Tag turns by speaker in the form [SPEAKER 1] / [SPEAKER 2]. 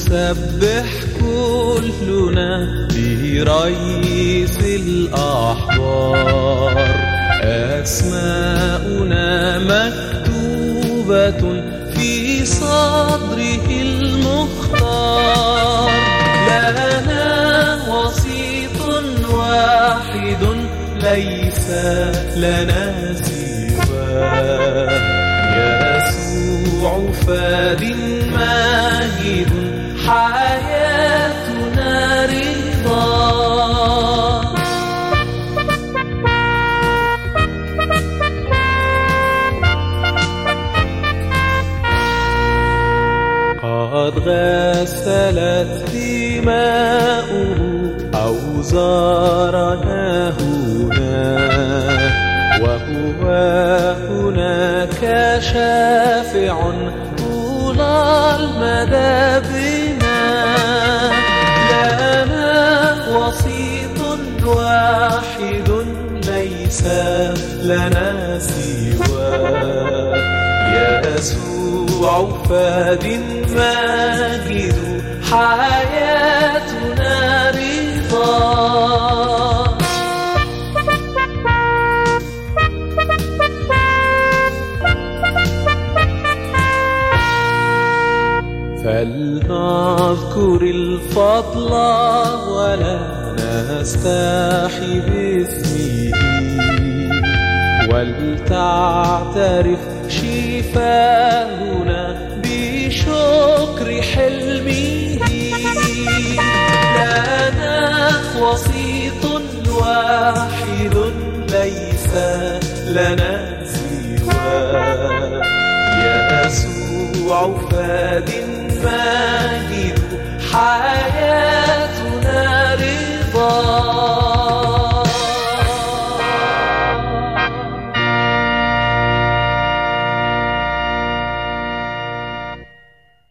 [SPEAKER 1] نسبح كلنا لرئيس الأحبار، أسماؤنا مكتوبة في صدره المختار. لنا وسيط واحد ليس لنا سواه، يسوع فاد ماجد حياتنا رضاه. قد غسلت دماؤه أوزارنا هنا، وهو هناك شافع طول المدى بنا. لنا وسيط واحد ليس لنا سواه، يسوع فاد ماجد حياتنا رضاه. فلنذكر الفضل ولا نستحي باسمه، ولتعترف شفاهنا بشكر حلمه. لنا وسيط واحد ليس لنا سواه، يسوع فاد ماجد حياتنا